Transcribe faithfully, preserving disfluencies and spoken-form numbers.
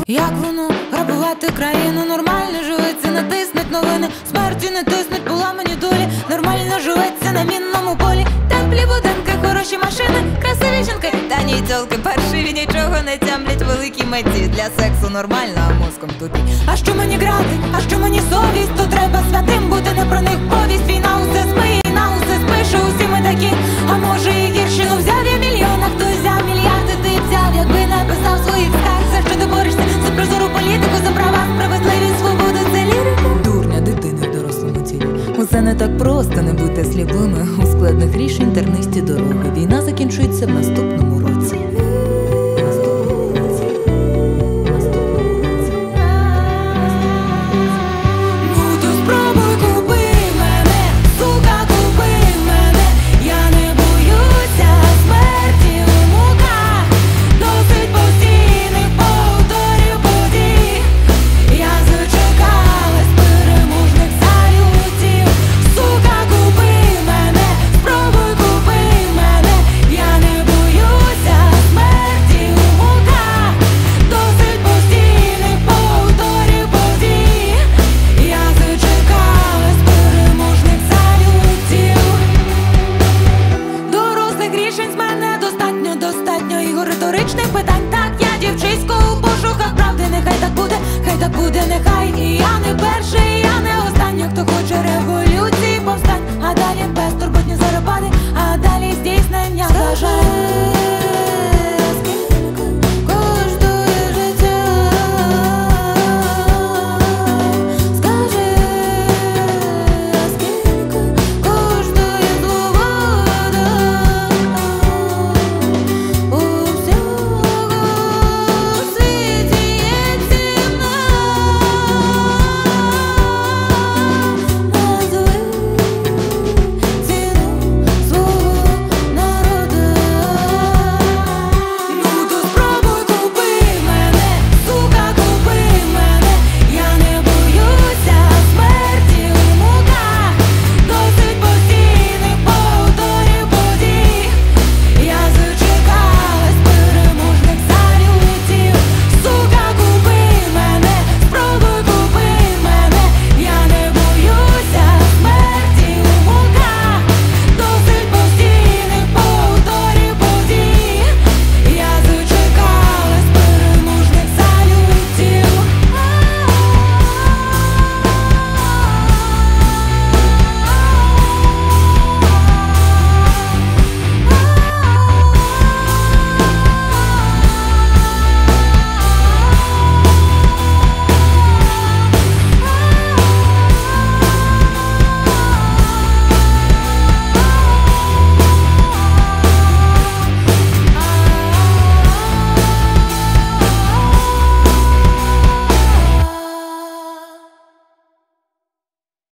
Як воно грабувати країну? Нормально живеться, натиснуть новини, смерті не тиснуть, поламані долі. Нормально живеться на мінному полі. Теплі будинки, хороші машини, красиві жінки, та ні тьолки паршиві, нічого не тямлять великі меті. Для сексу нормально, а мозком тупі. А що мені грати, а що мені совість? То треба святим бути, не про них повість. Війна усе змиє, війна усе спише, усі ми такі. А може і гірші, ну взяв я мільйон, а хтось взяв мільярди, ти взяв, якби написав своїх скарг. За що ти борешся? За прозору політику, за права, справедливість, свободу, це лірика. Дурня дитини в дорослому тілі. Усе не так просто, не бути сліпими. У складних рішень тернисті дороги. Війна закінчується в нас